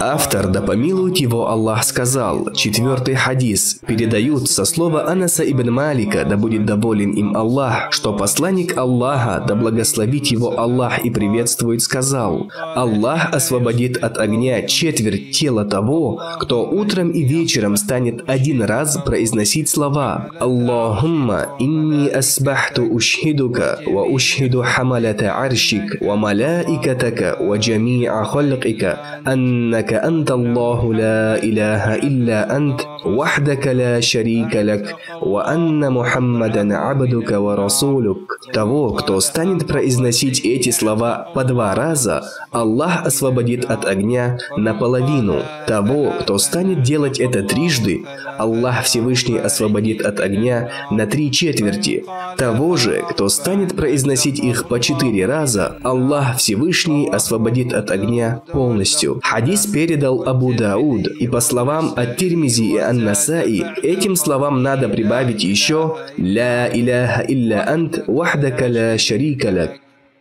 Автор, да помилует его Аллах, сказал, 4-й хадис, передают со слова Анаса ибн Малика, да будет доволен им Аллах, что посланник Аллаха, да благословит его Аллах и приветствует, сказал, Аллах освободит от огня четверть тела того, кто утром и вечером станет один раз произносить слова «Аллахумма инни асбахту ушхидука ва ушхиду хамалата аршик ва малаикатака ва джами'a халкика аннака анта Аллаху ла иляха илля ант вахдака ла шарика лак ва анна Мухаммадан абдука ва расулук». Того, кто станет произносить эти слова по 2 раза, Аллах освободит от огня наполовину. Того, кто станет делать это 3, Аллах Всевышний освободит от огня на 3/4. Того же, кто станет произносить их по 4 раза, Аллах Всевышний освободит от огня полностью. Хадис передал Абу Дауд, и по словам Ат-Тирмизи и Ан-Насаи, этим словам надо прибавить еще «Ла иляха илля ант вахдака ла шарика лак».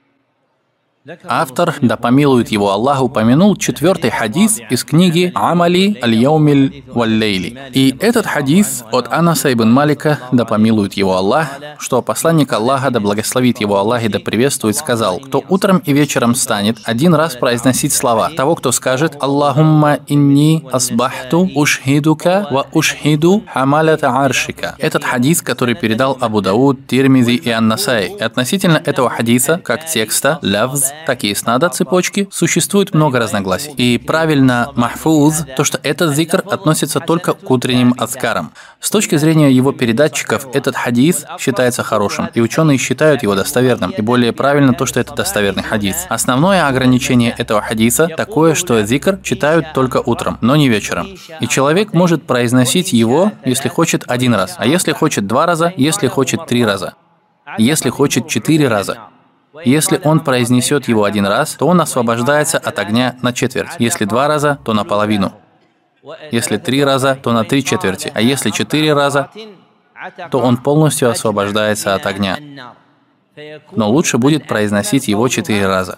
Автор, да помилует его Аллах, упомянул 4-й хадис из книги «Амали аль-Яумиль валь-Лейли». И этот хадис от Анаса ибн Малика, да помилует его Аллах, что посланник Аллаха, да благословит его Аллах и да приветствует, сказал, кто утром и вечером станет один раз произносить слова того, кто скажет «Аллахумма инни асбахту ушхидука ва ушхиду хамалата аршика». Этот хадис, который передал Абу Дауд, Тирмизи и Ан-Насаи. И относительно этого хадиса, как текста, лавз, так и иснада цепочки, существует много разногласий. И правильно махфуз, то, что этот зикр относится только к утренним азкарам. С точки зрения его передатчиков, этот хадис считается хорошим, и ученые считают его достоверным. И более правильно то, что это достоверный хадис. Основное ограничение этого хадиса такое, что зикр читают только утром, но не вечером. И человек может произносить его, если хочет 1 раз, а если хочет 2 раза, если хочет 3 раза, если хочет 4 раза. Если он произнесет его 1 раз, то он освобождается от огня на четверть. Если 2 раза, то наполовину. Если 3 раза, то на 3/4. А если 4 раза, то он полностью освобождается от огня. Но лучше будет произносить его 4 раза.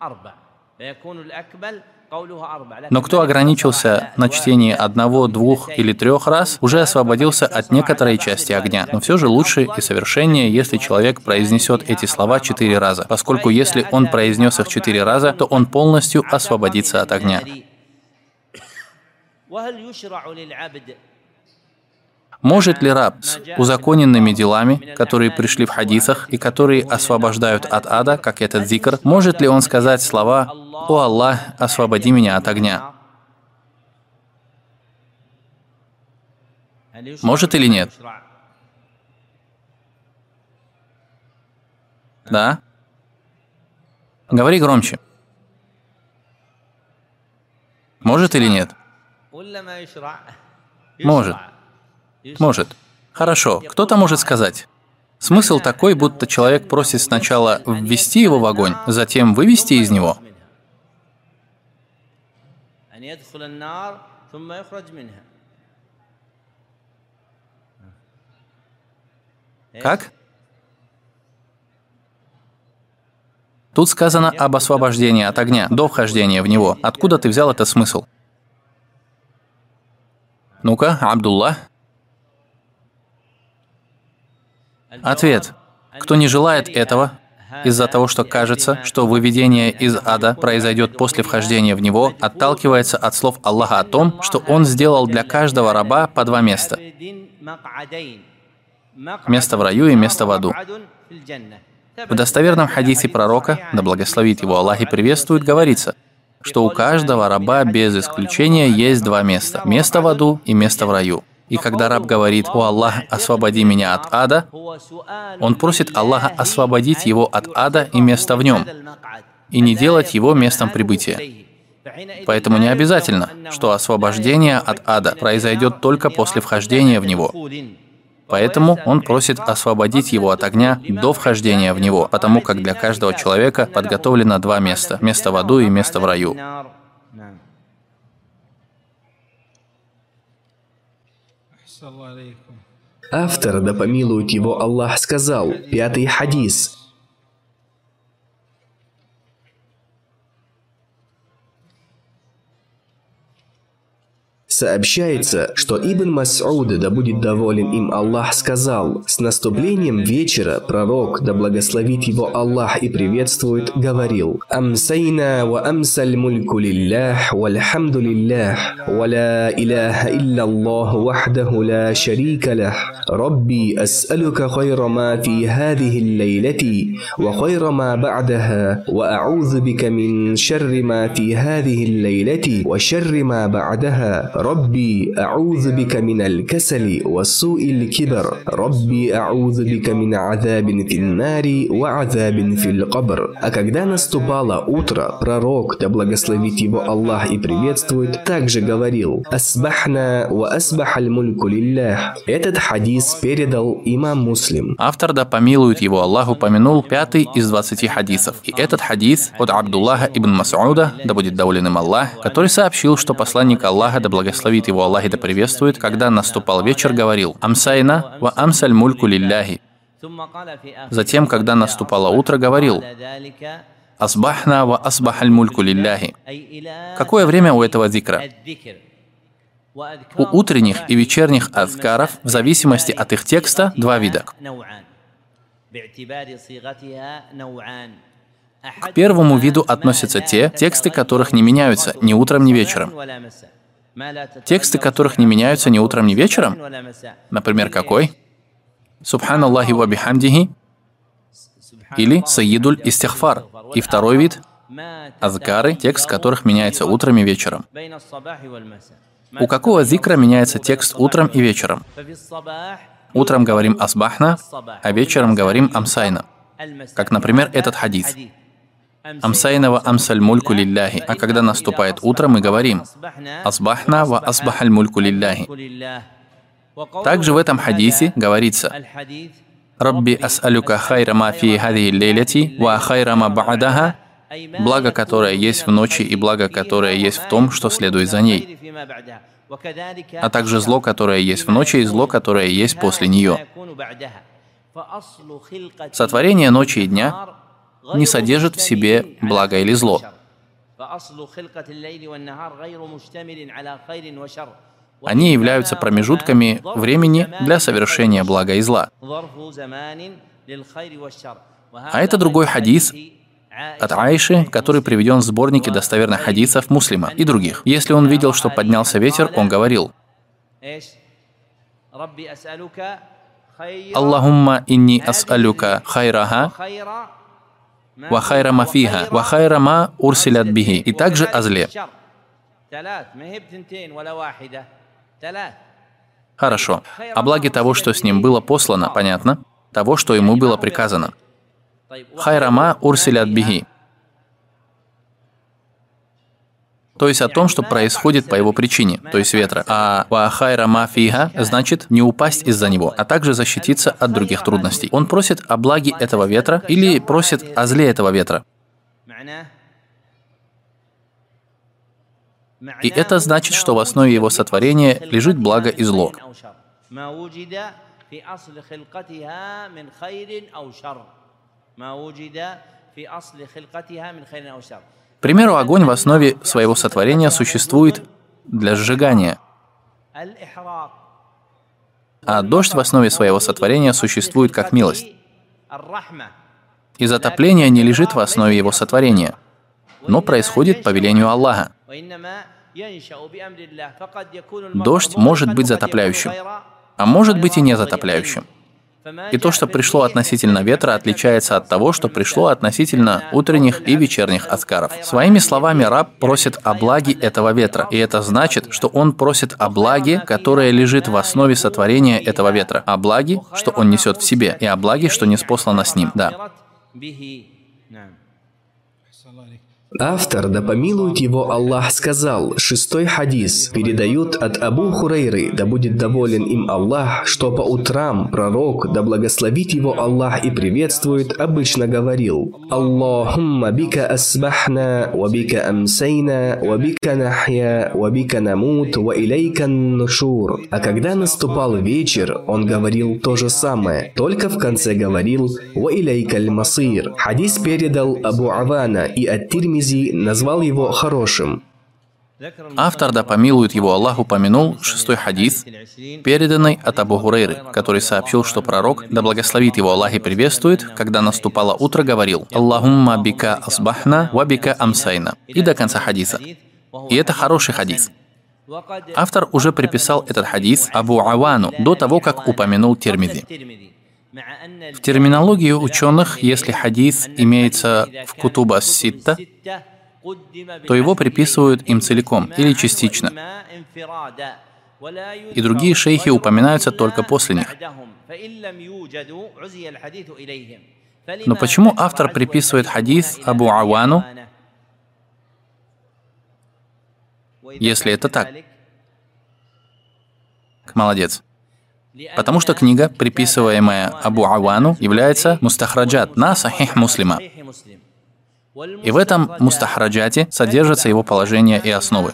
Но кто ограничился на чтении 1, 2 или 3 раз, уже освободился от некоторой части огня. Но все же лучше и совершеннее, если человек произнесет эти слова 4 раза, поскольку если он произнес их 4 раза, то он полностью освободится от огня. Может ли раб с узаконенными делами, которые пришли в хадисах и которые освобождают от ада, как этот зикр, может ли он сказать слова «О Аллах, освободи меня от огня»? Может или нет? Да? Говори громче. Может или нет? Может. Может. Хорошо. Кто-то может сказать. Смысл такой, будто человек просит сначала ввести его в огонь, затем вывести из него. Как? Тут сказано об освобождении от огня, до вхождения в него. Откуда ты взял этот смысл? Ну-ка, Абдулла. Ответ. Кто не желает этого, из-за того, что кажется, что выведение из ада произойдет после вхождения в него, отталкивается от слов Аллаха о том, что Он сделал для каждого раба по 2 места. Место в раю и место в аду. В достоверном хадисе пророка, да благословит его Аллах и приветствует, говорится, что у каждого раба без исключения есть 2 места. Место в аду и место в раю. И когда раб говорит «О Аллах, освободи меня от ада», он просит Аллаха освободить его от ада и места в нем, и не делать его местом прибытия. Поэтому не обязательно, что освобождение от ада произойдет только после вхождения в него. Поэтому он просит освободить его от огня до вхождения в него, потому как для каждого человека подготовлено 2 места – место в аду и место в раю. Автор, да помилует его Аллах, сказал, 5-й хадис. Сообщается, что Ибн Мас'уд, да будет доволен им Аллах, сказал: с наступлением вечера пророк, да благословит его Аллах и приветствует, говорил: «Амсайна ва амсаль мульку лиллях, вальхамду лиллях, ва ла иляха илля Аллах вахдаху ла шарика лях, Рабби ас'алюка хайра ма фи хадихи ллейлати, ва хайра ма ба'даха, ва а'удhu бика мин шарри ма фи хадихи ллейлати, ва шарри ма ба'даха, Рабби а'удhu бика мин аль-касали, ва су'i аль-кибр, Рабби а'удhu бика мин азабин фи нари, ва азабин фи аль-кабр». А когда наступало утро, пророк, да благословит его Аллах и приветствует, также говорил: «Асбахна ва асбахаль мульку лиллях». Этот хадис передал имам Муслим. Автор, да помилует его Аллах, упомянул 5-й из 20 хадисов. И этот хадис от Абдуллаха ибн Мас'уда, да будет доволен им Аллах, который сообщил, что посланник Аллаха, да благословит его Аллах и да приветствует, когда наступал вечер, говорил: «Амсайна ва амсаль мульку лилляхи». Затем, когда наступало утро, говорил: «Асбахна ва асбахаль мульку лилляхи». Какое время у этого зикра? У утренних и вечерних азкаров, в зависимости от их текста, два вида. К первому виду относятся те тексты, которых не меняются ни утром, ни вечером. Тексты, которых не меняются ни утром, ни вечером? Например, какой? «Субханаллахи ва бихамдихи» или «Саyyidуль истихфар». И второй вид – азкары, текст которых меняется утром и вечером. У какого зикра меняется текст утром и вечером? Утром говорим «асбахна», а вечером говорим «амсайна». Как, например, этот хадис. «Амсайна ва амсаль мульку лилляхи». А когда наступает утро, мы говорим «асбахна ва асбахаль мульку лилляхи». Также в этом хадисе говорится: «Рабби ас'алюка хайра ма фи хадихи лейляти ва хайра ма ба'даха», благо, которое есть в ночи, и благо, которое есть в том, что следует за ней, а также зло, которое есть в ночи, и зло, которое есть после нее. Сотворение ночи и дня не содержит в себе благо или зло. Они являются промежутками времени для совершения блага и зла. А это другой хадис от Аиши, который приведен в сборнике достоверных хадисов Муслима и других. Если он видел, что поднялся ветер, он говорил: «Аллахумма инни ас'алюка хайраха ва хайра ма фиха ва хайра ма урсилят бихи». И также о зле. Хорошо. О благе того, что с ним было послано, понятно? Того, что ему было приказано. Хайрама урсилят бихи. То есть о том, что происходит по его причине, то есть ветра. А ва хайрама фиха значит не упасть из-за него, а также защититься от других трудностей. Он просит о благе этого ветра или просит о зле этого ветра. И это значит, что в основе его сотворения лежит благо и зло. К примеру, огонь в основе своего сотворения существует для сжигания, а дождь в основе своего сотворения существует как милость. И затопление не лежит в основе его сотворения, но происходит по велению Аллаха. Дождь может быть затопляющим, а может быть и не затопляющим. И то, что пришло относительно ветра, отличается от того, что пришло относительно утренних и вечерних азкаров. Своими словами, раб просит о благе этого ветра. И это значит, что он просит о благе, которое лежит в основе сотворения этого ветра. О благе, что он несет в себе, и о благе, что ниспослано с ним. Да. Автор, да помилует его Аллах, сказал, 6-й хадис, передают от Абу Хурайры, да будет доволен им Аллах, что по утрам пророк, да благословит его Аллах и приветствует, обычно говорил: «Аллахумма бика асбахна, ва бика амсайна, ва бика нахья, ва бика намут, ва илейка нушур». А когда наступал вечер, он говорил то же самое, только в конце говорил «ва илейка аль-масир». Хадис передал Абу Авана, и ат-Тирмизи назвал его хорошим. Автор, да помилует его Аллах, упомянул 6-й хадис, переданный от Абу Хурейры, который сообщил, что пророк, да благословит его Аллах и приветствует, когда наступало утро, говорил: «Аллахумма бика асбахна, ва бика амсайна». И до конца хадиса. И это хороший хадис. Автор уже приписал этот хадис Абу Авану до того, как упомянул Тирмизи. В терминологии ученых, если хадис имеется в кутуб ас-ситта, то его приписывают им целиком или частично. И другие шейхи упоминаются только после них. Но почему автор приписывает хадис Абу Авану, если это так? Молодец. Потому что книга, приписываемая Абу Авану, является мустахраджат на Сахих Муслима. И в этом мустахраджате содержатся его положения и основы.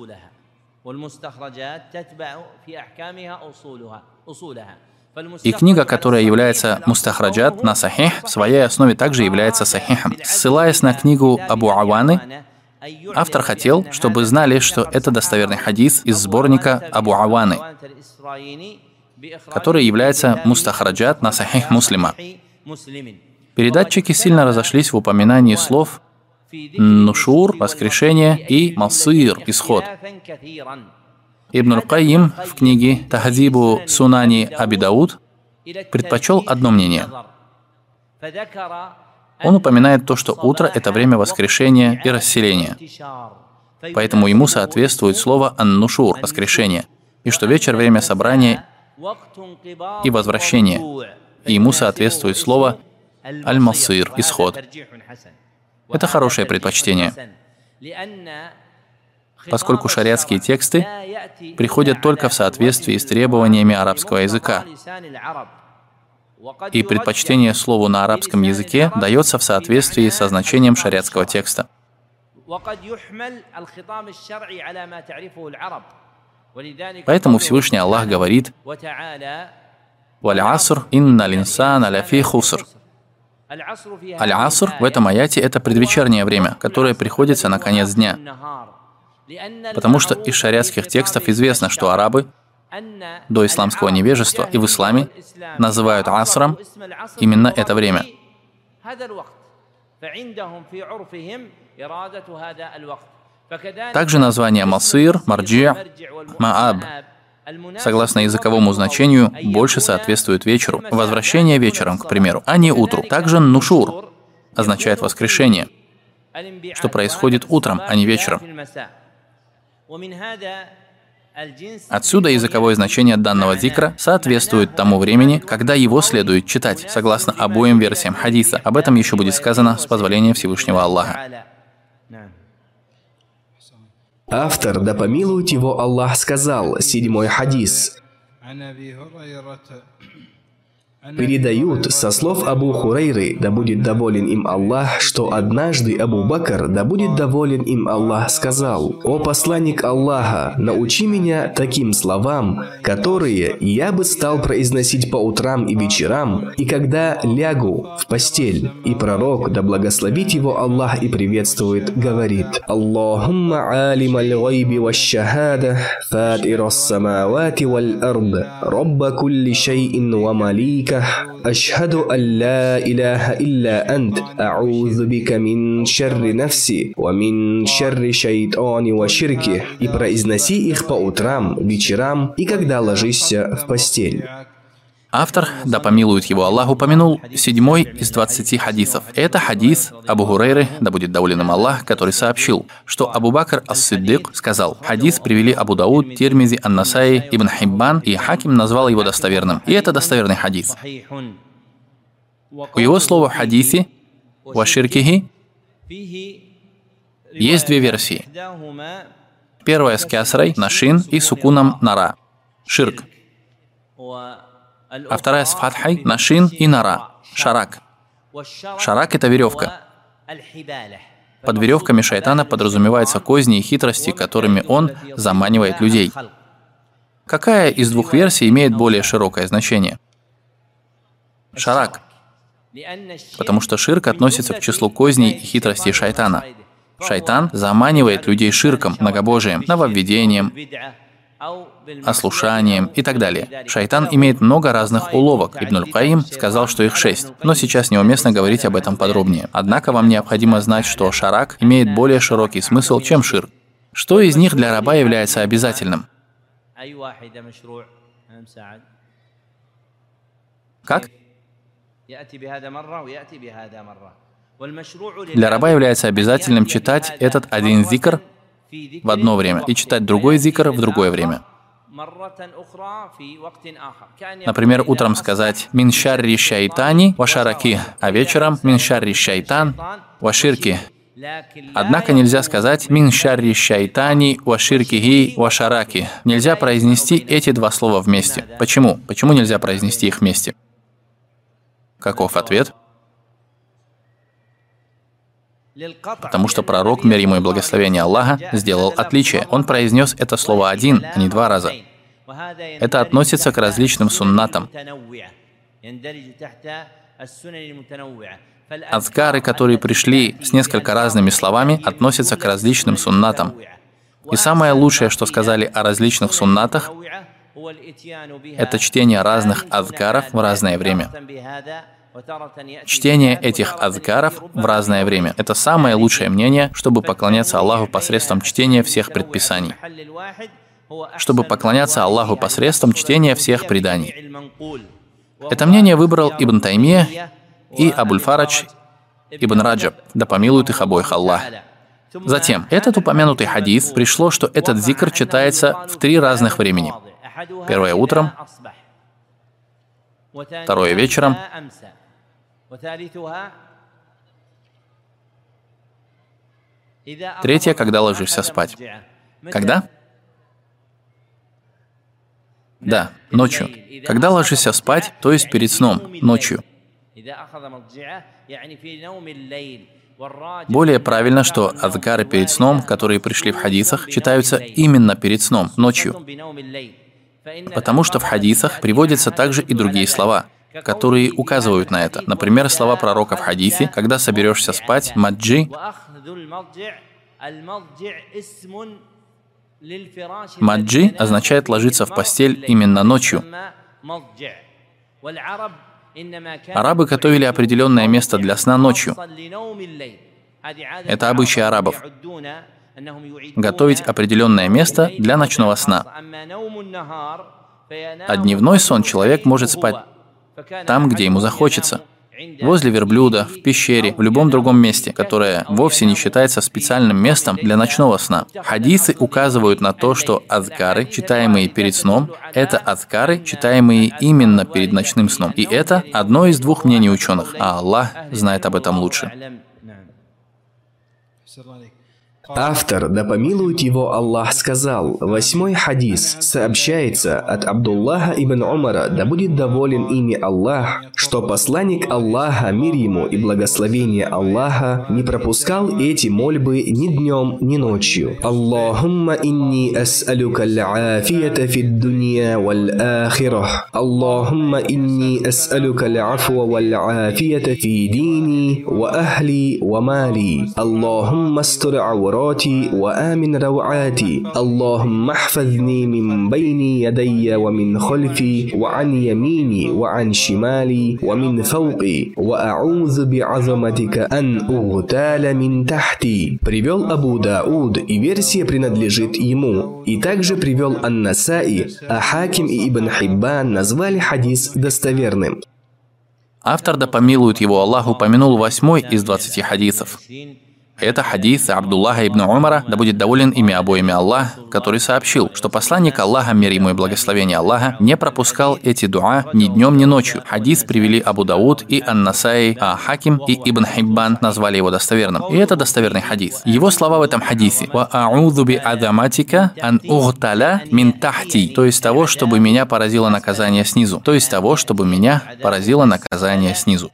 И книга, которая является мустахраджат на Сахих, в своей основе также является Сахихом. Ссылаясь на книгу Абу Аваны, автор хотел, чтобы знали, что это достоверный хадис из сборника Абу Аваны, который является мустахраджат на Сахих Муслима. Передатчики сильно разошлись в упоминании слов «нушур» — воскрешение и «масир» — исход. Ибн аль-Кайим в книге «Тахзибу Сунани Аби Дауд» предпочел одно мнение. Он упоминает то, что утро — это время воскрешения и расселения. Поэтому ему соответствует слово «ан-нушур» — воскрешение, и что вечер — время собрания и возвращения, и ему соответствует слово «аль-масир» — исход. Это хорошее предпочтение, поскольку шариатские тексты приходят только в соответствии с требованиями арабского языка, и предпочтение слову на арабском языке дается в соответствии со значением шариатского текста. Поэтому Всевышний Аллах говорит: «Валь-аср инналь инсана лафи хуср». Аль-аср в этом аяте — это предвечернее время, которое приходится на конец дня. Потому что из шариатских текстов известно, что арабы до исламского невежества и в исламе называют асром именно это время. Также название масир, марджи', мааб, согласно языковому значению, больше соответствует вечеру. Возвращение вечером, к примеру, а не утру. Также нушур означает воскрешение, что происходит утром, а не вечером. Отсюда языковое значение данного зикра соответствует тому времени, когда его следует читать, согласно обоим версиям хадиса. Об этом еще будет сказано с позволения Всевышнего Аллаха. Автор, да помилует его Аллах, сказал, 7-й хадис. Передают со слов Абу Хурейры, да будет доволен им Аллах, что однажды Абу Бакр, да будет доволен им Аллах, сказал: «О посланник Аллаха, научи меня таким словам, которые я бы стал произносить по утрам и вечерам, и когда лягу в постель». И пророк, да благословит его Аллах и приветствует, говорит: «Аллахумма алим аль-гайби ва-шахада, фатир ас-самавати валь-ард, робба кулли шай'ин ва малика, ашхаду ан ла иляха илля ант, а'удhu бика мин шарри нафси, ва мин шарри шайтани ва ширки». И произноси их по утрам, вечерам и когда ложишься в постель. Автор, да помилует его Аллах, упомянул 7-й из 20 хадисов. Это хадис Абу Хурейры, да будет доволен им Аллах, который сообщил, что Абу Бакр ас-Сиддик сказал. Хадис привели Абу Дауд, Тирмизи, Ан-Насаи, Ибн Хиббан, и Хаким назвал его достоверным. И это достоверный хадис. У его слова в хадисе «ва ширкихи» есть две версии. Первая с кясрой на шин и сукуном на ра. Ширк. А вторая с фатхой на шин и на ра. Шарак. Шарак — это веревка. Под веревками шайтана подразумеваются козни и хитрости, которыми он заманивает людей. Какая из двух версий имеет более широкое значение? Шарак. Потому что ширк относится к числу козней и хитростей шайтана. Шайтан заманивает людей ширком, многобожием, нововведением, ослушанием и так далее. Шайтан имеет много разных уловок. Ибн аль-Каим сказал, что их 6, но сейчас неуместно говорить об этом подробнее. Однако вам необходимо знать, что шарак имеет более широкий смысл, чем ширк. Что из них для раба является обязательным? Как? Для раба является обязательным читать этот один зикр в одно время и читать другой зикр в другое время. Например, утром сказать «Мин шарри шайтани ва шараки», а вечером «Мин шарри шайтан ва ширки». Однако нельзя сказать «Мин шарри шайтани ва ширкихи ва шараки». Нельзя произнести эти два слова вместе. Почему? Почему нельзя произнести их вместе? Каков ответ? Потому что пророк, мир ему и благословение Аллаха, сделал отличие. Он произнес это слово один, а не 2 раза. Это относится к различным суннатам. Азкары, которые пришли с несколько разными словами, относятся к различным суннатам. И самое лучшее, что сказали о различных суннатах, это чтение разных азкаров в разное время. Чтение этих азкаров в разное время – это самое лучшее мнение, чтобы поклоняться Аллаху посредством чтения всех предписаний. Чтобы поклоняться Аллаху посредством чтения всех преданий. Это мнение выбрал Ибн Таймия и Абуль-Фарадж Ибн Раджаб, да помилует их обоих Аллах. Затем, этот упомянутый хадис пришло, что этот зикр читается в 3 разных времени. Первое утром, второе вечером, третье, когда ложишься спать. Когда? Да, ночью. Когда ложишься спать, то есть перед сном, ночью. Более правильно, что азкары перед сном, которые пришли в хадисах, читаются именно перед сном, ночью. Потому что в хадисах приводятся также и другие слова, которые указывают на это. Например, слова пророка в хадисе: «Когда соберешься спать, маджи». Маджи означает ложиться в постель именно ночью. Арабы готовили определенное место для сна ночью. Это обычай арабов. Готовить определенное место для ночного сна. А дневной сон человек может спать там, где ему захочется. Возле верблюда, в пещере, в любом другом месте, которое вовсе не считается специальным местом для ночного сна. Хадисы указывают на то, что азкары, читаемые перед сном, это азкары, читаемые именно перед ночным сном. И это одно из 2 мнений ученых, а Аллах знает об этом лучше. Автор, да помилует его Аллах, сказал: 8-й хадис сообщается от Абдуллаха ибн Умара, да будет доволен ими Аллах, что посланник Аллаха, мир ему и благословение Аллаха, не пропускал эти мольбы ни днем, ни ночью. Аллахумма инни ас'алюка аль-афията фид дунья валь-ахирах. Аллахумма инни ас'алюка аль-афва валь-афията фи дини ва ахли ва мали. Аллахумма астур аврати وآمن روعاتي اللهم احفظني من بين يدي ومن خلفي وعن يميني وعن شمالي ومن فوقي وأعوذ بعظمتك أن أغتال من تحتي. Привел Абу Дауд, и версия принадлежит ему. И также привел Ан-Насаи, а Хаким и Ибн Хиббан назвали хадис достоверным. Автор, да помилует его Аллах, упомянул 8-й из 20 хадисов. Это хадис Абдуллаха ибн Умара, да будет доволен ими обоими Аллах, который сообщил, что посланник Аллаха, мир ему и благословение Аллаха, не пропускал эти дуа ни днем, ни ночью. Хадис привели Абу Дауд и Ан-Насаи, а Хаким и Ибн Хиббан назвали его достоверным. И это достоверный хадис. Его слова в этом хадисе: «Ва а'удhu би азаматика ан угталя мин тахти», то есть того, чтобы меня поразило наказание снизу. То есть того, чтобы меня поразило наказание снизу.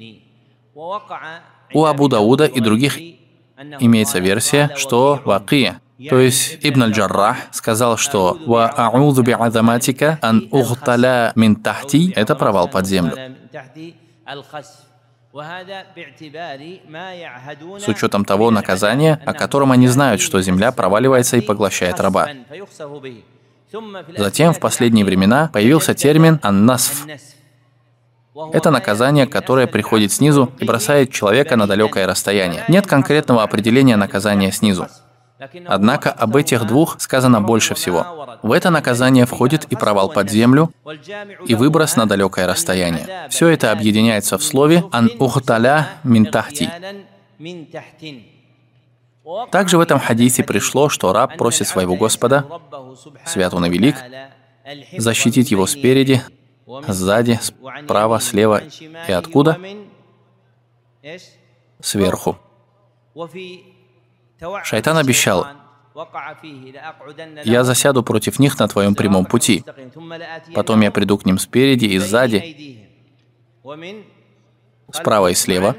У Абу Дауда и других имеется версия, что Вакия, то есть Ибн аль-Джаррах, сказал, что «Ва а'удhu би азаматика ан угталя мин тахти» — это провал под землю. с учетом того наказания, о котором они знают, что земля проваливается и поглощает раба. Затем в последние времена появился термин «ан-насф». Это наказание, которое приходит снизу и бросает человека на далекое расстояние. Нет конкретного определения наказания снизу. Однако об этих двух сказано больше всего. В это наказание входит и провал под землю, и выброс на далекое расстояние. Все это объединяется в слове «ан ухталя мин тахти». Также в этом хадисе пришло, что раб просит своего Господа, свят он и велик, защитить его спереди, сзади, справа, слева и откуда? Сверху. Шайтан обещал: «Я засяду против них на твоем прямом пути. Потом я приду к ним спереди и сзади, справа и слева,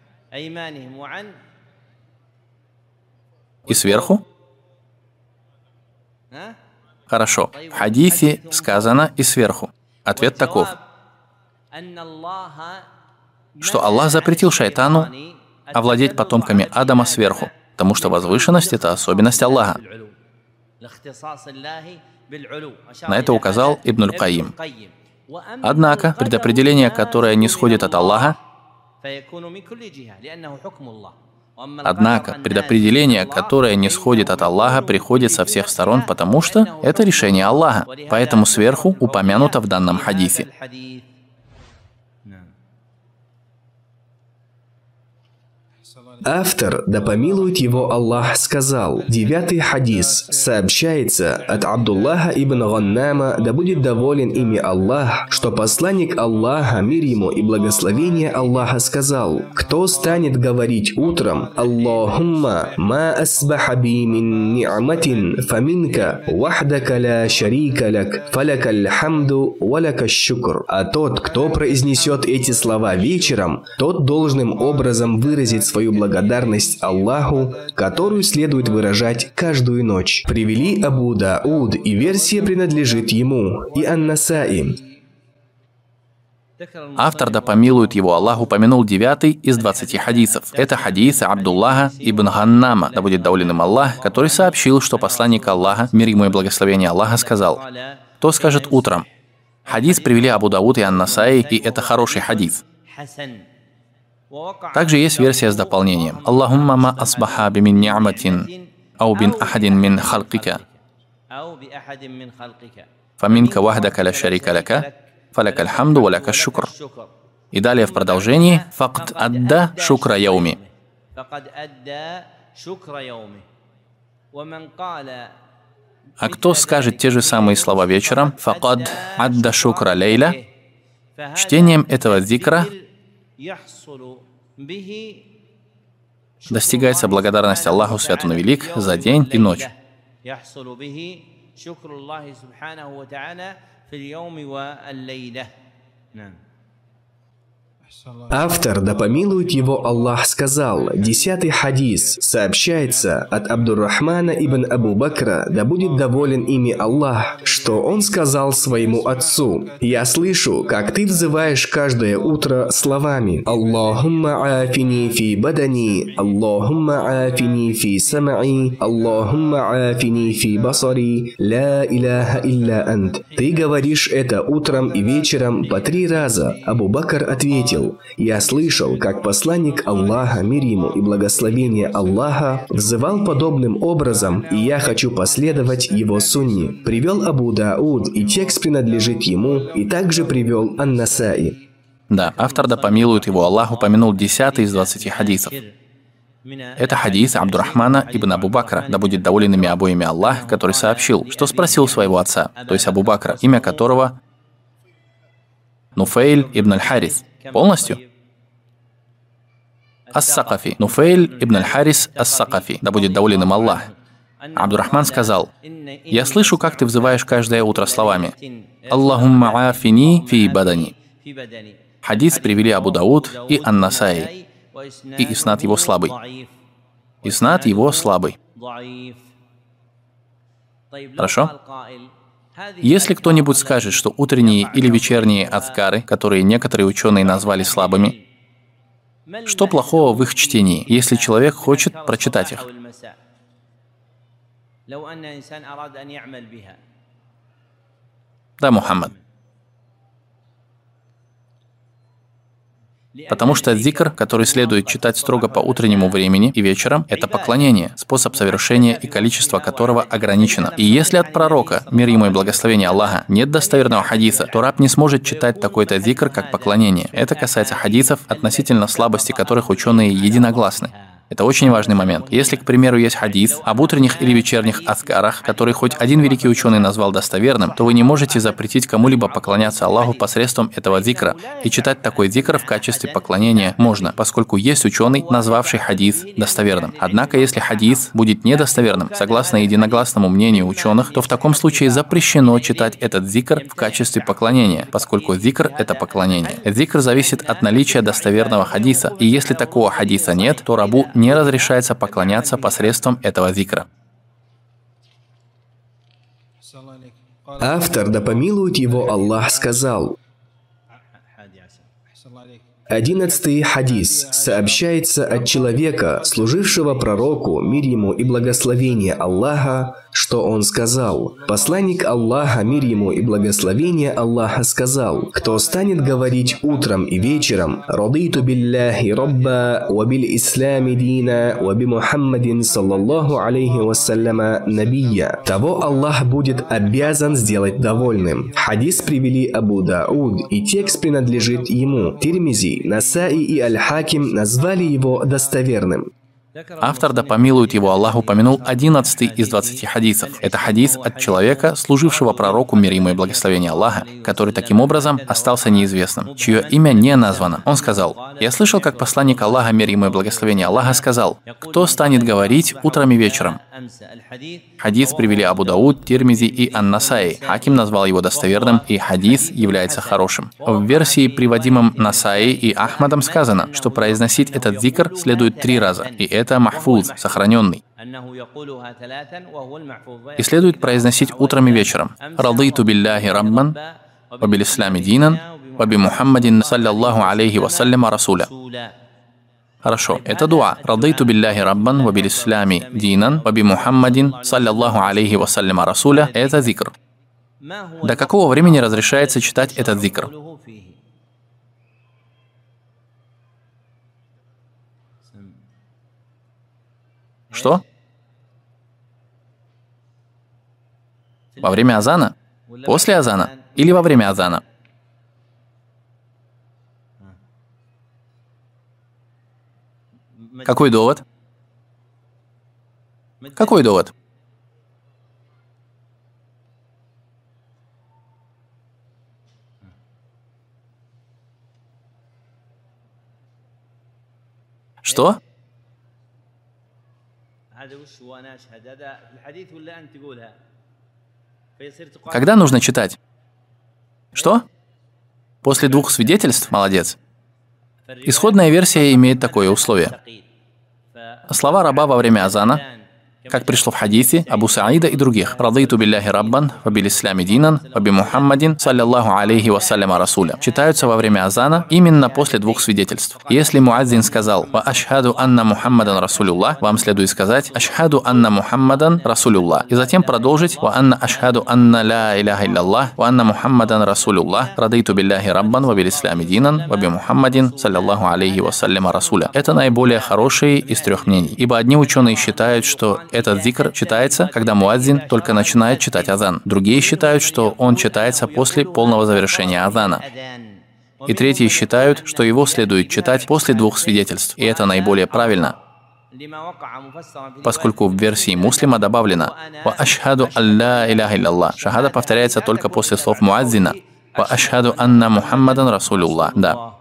и сверху». Хорошо. В хадисе сказано «и сверху». Ответ таков, что Аллах запретил шайтану овладеть потомками Адама сверху, потому что возвышенность — это особенность Аллаха. На это указал Ибн аль-Кайим. Однако предопределение, которое не сходит от Аллаха, приходит со всех сторон, потому что это решение Аллаха. Поэтому сверху упомянуто в данном хадисе. Автор, да помилует его Аллах, сказал, 9-й хадис, сообщается от Абдуллаха ибн Ганнама, да будет доволен ими Аллах, что посланник Аллаха, мир ему и благословение Аллаха, сказал: «Кто станет говорить утром: Аллахумма ма асбаха би мин ни'матин фаминка вахдака ла шарика лак фалакаль хамду валакаш шукр». А тот, кто произнесет эти слова вечером, тот должным образом выразит свою благодарность Аллаху, которую следует выражать каждую ночь. Привели Абу Дауд, и версия принадлежит ему, и Ан-Насаи. Автор, да помилует его Аллах, упомянул 9-й из 20 хадисов. Это хадис Абдуллаха ибн Ганнама, да будет доволен им Аллах, который сообщил, что посланник Аллаха, мир ему и благословение Аллаха, сказал: «Кто скажет утром?» Хадис привели Абу Дауд и Ан-Насаи, и это хороший хадис. Также есть версия с дополнением: «Аллахумма ма асбаха би мин ни'матин ау бин ахадин мин халкика фаминка вахдака ла шарика лака фалакаль хамду ва лакаш шукр». И далее в продолжении: «Факд адда шукра яуми». А кто скажет те же самые слова вечером: «Факад адда шукра лейля», чтением этого зикра достигается благодарность Аллаху, свят он и велик, за день и ночь. Автор, да помилует его Аллах, сказал, 10-й хадис, сообщается от Абдуррахмана ибн Абу Бакра, да будет доволен ими Аллах, что он сказал своему отцу: «Я слышу, как ты взываешь каждое утро словами: Аллахумма афини фи бадани, Аллахумма афини фи самаи, Аллахумма афини фи басари, ла иляха илля ант». Ты говоришь это утром и вечером по 3 раза. Абу Бакр ответил: «Я слышал, как посланник Аллаха, мир ему и благословение Аллаха, взывал подобным образом, и я хочу последовать его сунне». Привел Абу Дауд, и текст принадлежит ему, и также привел Ан-Насаи. Да, автор, да помилует его Аллах, упомянул 10-й из 20 хадисов. Это хадис Абдуррахмана ибн Абу Бакра, да будет доволен ими обоими Аллах, который сообщил, что спросил своего отца, то есть Абу Бакра, имя которого Нуфейль ибн аль-Харис. Полностью? Ас-Сакафи. Нуфейль ибн аль-Харис Ас-Сакафи, да будет доволен им Аллах. Абдуррахман сказал: «Я слышу, как ты взываешь каждое утро словами: Аллахумма афини фи бадани». Хадис привели Абу Дауд и Ан-Насаи, и иснад его слабый. Иснад его слабый. Хорошо? Если кто-нибудь скажет, что утренние или вечерние адкары, которые некоторые ученые назвали слабыми, Что плохого в их чтении, если человек хочет прочитать их? Да, Мухаммад. Потому что зикр, который следует читать строго по утреннему времени и вечером, это поклонение, способ совершения и количество которого ограничено. И если от пророка, мир ему и благословение Аллаха, нет достоверного хадиса, то раб не сможет читать такой-то зикр как поклонение. Это касается хадисов, относительно слабости которых ученые единогласны. Это очень важный момент. Если, к примеру, есть хадис об утренних или вечерних азкарах, который хоть один великий ученый назвал достоверным, то вы не можете запретить кому-либо поклоняться Аллаху посредством этого зикра. И читать такой зикр в качестве поклонения можно, поскольку есть ученый, назвавший хадис достоверным. Однако, если хадис будет недостоверным, согласно единогласному мнению ученых, то в таком случае запрещено читать этот зикр в качестве поклонения, поскольку зикр – это поклонение. Зикр зависит от наличия достоверного хадиса, и если такого хадиса нет, то рабу не разрешается поклоняться посредством этого зикра. Автор, да помилует его Аллах, сказал: 11-й хадис сообщается от человека, служившего пророку, мир ему и благословение Аллаха, что он сказал. Посланник Аллаха, мир ему и благословение Аллаха, сказал: кто станет говорить утром и вечером «Радиту билляхи рабба, ва бил ислами дина, ва би Мухаммадин саллаллаху алейхи вассаляма набия», того Аллах будет обязан сделать довольным. Хадис привели Абу Дауд, и текст принадлежит ему. Тирмизи, Насаи и Аль-Хаким назвали его достоверным. Автор, да помилует его Аллах, упомянул 11 из 20 хадисов. Это хадис от человека, служившего пророку, мир ему и благословение Аллаха, который таким образом остался неизвестным, чье имя не названо. Он сказал: «Я слышал, как посланник Аллаха, мир ему и благословение Аллаха, сказал: кто станет говорить утром и вечером?» Хадис привели Абу Дауд, Тирмизи и Ан-Насаи. Хаким назвал его достоверным, и хадис является хорошим. В версии, приводимом Насаи и Ахмадом, сказано, что произносить этот зикр следует 3 раза, и это махфуз, сохраненный. И следует произносить утром и вечером. «Радиту билляхи раббан, ва бил ислами динан, ва би Мухаммадин саллаллаху алейхи вассаляма расуля». Хорошо, это дуа. «Радиту билляхи раббан, ва бил ислами динан, ва би Мухаммадин саллаллаху алейхи вассаляма расуля» — это зикр. До какого времени разрешается читать этот зикр? Что? Во время азана? После азана? Или во время азана? Какой довод? Какой довод? Что? Когда нужно читать? Что? После 2 свидетельств? Молодец. Исходная версия имеет такое условие. Слова раба во время азана, как пришло в хадисе Абу Саида и других: «Радиту билляхи раббан, ва бил ислами динан, ва би Мухаммадин саллаллаху алейхи вассаляма расуля», читаются во время азана именно после 2 свидетельств. Если муаззин сказал: «Ва ашхаду анна Мухаммадан расулюллах», вам следует сказать: «Ашхаду анна Мухаммадан расулюллах», и затем продолжить: «Ва анна ашхаду анна ла иляха илляллах, ва анна Мухаммадан расулюллах, радиту билляхи раббан, ва бил ислами динан, ва би Мухаммадин саллаллаху алейхи вассаляма расуля». Это наиболее хорошие из 3 мнений, ибо одни ученые считают, что этот зикр читается, когда муаззин только начинает читать азан. Другие считают, что он читается после полного завершения азана. И третьи считают, что его следует читать после 2 свидетельств. И это наиболее правильно, поскольку в версии Муслима добавлено: «Ва ашхаду алла иляха илляллах». Шахада повторяется только после слов муаззина: «Ва ашхаду анна Мухаммадан расулюллах». Да.